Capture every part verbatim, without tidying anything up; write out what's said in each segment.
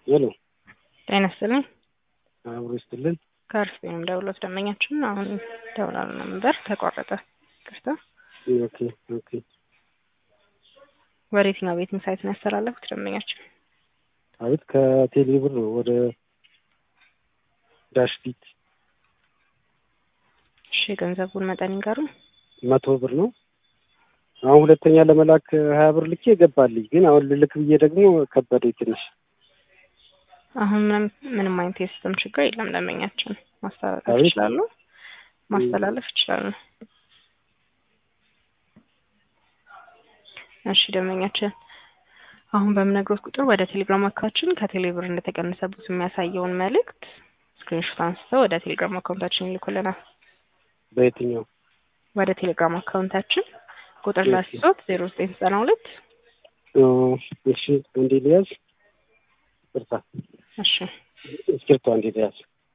ሄሎ ጤና ይስጥልኝ። አብሮ ይስጥልን። ከርፍም ደውሎት ደንበኛችን አሁን ደውላሉ ነበር ተቋረጠ። ቅርታ ኦኬ ኦኬ። ወደ የትኛው ቤቲንግ ሳይት ነው ያስተላለፉት ደንበኛችን? አቤት ከቴሌ ብር ወደ ዳሽቢት። እሺ ገንዘቡን መጠን ይንገሩ። መቶ ብር ነው። አሁን ሁለተኛ ለመላክ ሀያ ብር ልኬ ገባልኝ። ግን አሁን ልልክ ብዬ ደግሞ ከበደኝ ትንሽ። አሁን ምንም ምንም አይነት የሲስተም ችግር የለም። ደንበኛችን ማስተላለፍ አቤት ይችላሉ ማስተላለፍ ይችላሉ። እሺ ደንበኛችን አሁን በምነግሮት ቁጥር ወደ ቴሌግራም አካውንታችን ከቴሌብር እንደተቀነሰበት የሚያሳየውን መልእክት ስክሪንሾት አንስተው ወደ ቴሌግራም አካውንታችን ይልኩልናል። በየትኛው? ወደ ቴሌግራም አካውንታችን ቁጥር ላስይዞት ዜሮ ዘጠኝ ዘጠና ሁለት እሺ እንዴ ሊያዝ ይቅርታ። እሺ እስክሪብቶ እንዴ ሊያዝ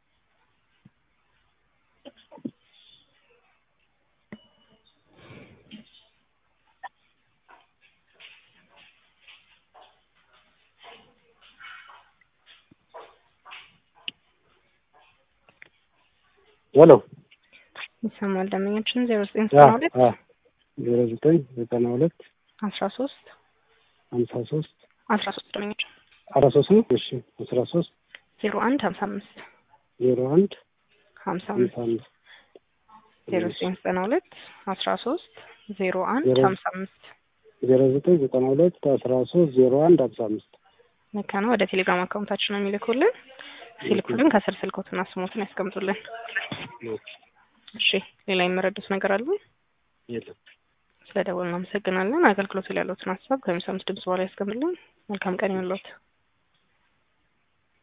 ሄሎ ይሰማል ደንበኛችን ዜሮ ዘጠኝ ዘጠና ሁለት ዜሮ ዘጠኝ ዘጠና ሁለት አስራ ሶስት ሀምሳ ሶስት አስራ ሶስት ደንበኛችን አስራ ሶስት ነው። እሺ አስራ ሶስት ዜሮ አንድ ሀምሳ አምስት ዜሮ አንድ ሀምሳ ሀምሳ አምስት አምስት ዜሮ ዘጠኝ ዘጠና ሁለት አስራ ሶስት ዜሮ አንድ ሀምሳ አምስት ዜሮ ዘጠኝ ዘጠና ሁለት አስራ ሶስት ዜሮ አንድ ሀምሳ አምስት ልክ ነው። ወደ ቴሌግራም አካውንታችን ነው የሚልኩልን። ሲልኩልን ከስር ስልኮትና ስሞትን ያስቀምጡልን። እሺ ሌላ የምረዱት ነገር አለ? የለም። ስለደወልን እናመሰግናለን። አገልግሎት ላይ ያለዎትን ሀሳብ ከሚሰሙት ድምጽ በኋላ ያስቀምጡልን። መልካም ቀን ይሁንልዎት።